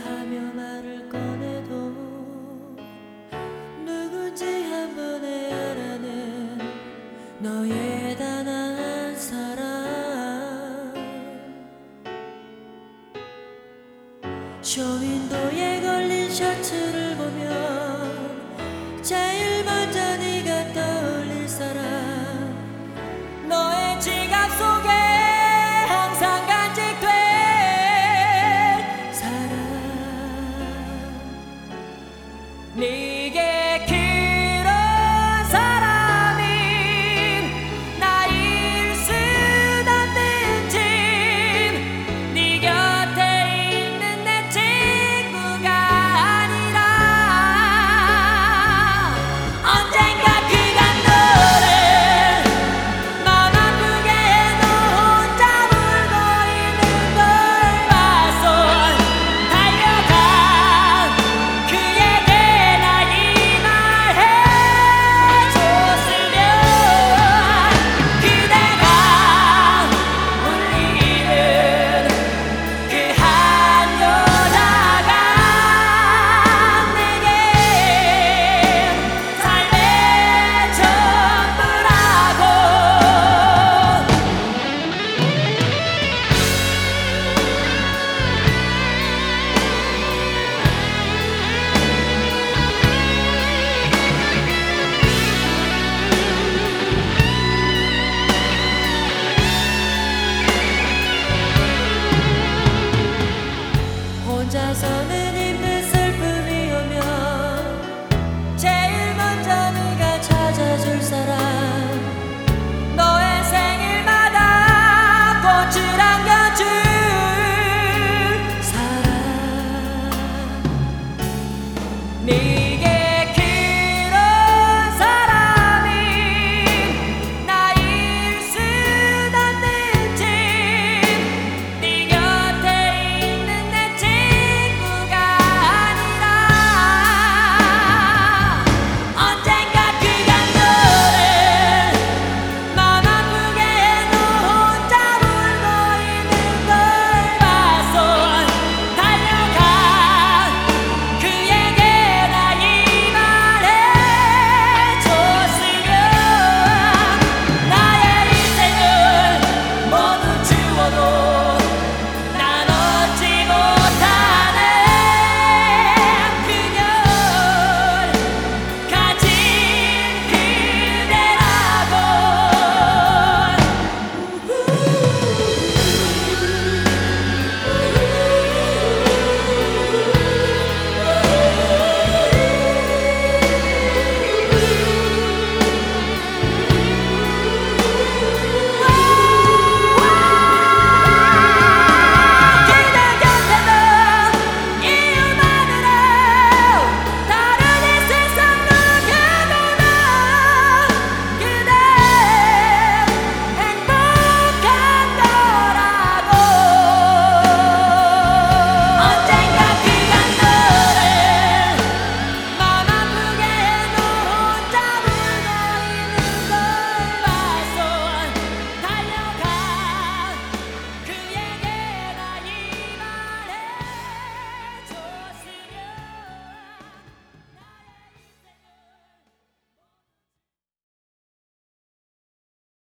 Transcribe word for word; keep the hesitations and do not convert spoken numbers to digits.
하며 말을 꺼내도 누군지 한 번에 알아낸 너의 단아한 사랑. 쇼윈도에 걸린 셔츠를 보면 제일 먼저 네가 떠올릴 사람. 너의 지갑 속에 항상 간직될 사람. 네게 그런 사람이 나일 수 없는 진 네 곁에 있는 내 친구가 아니라 언젠가 그간 너를 맘 아프게 너 혼자 울고 있는 걸 봐서 달려가 그에게 나 이 말 해줬으면 그대가 울리는 그 한 여자가 내겐 삶의 전부라고. 혼자서는 힘든 슬픔이 오면 제일 먼저 네가 찾아줄 사람. 너의 생일마다 꽃을 안겨줄 사람. 네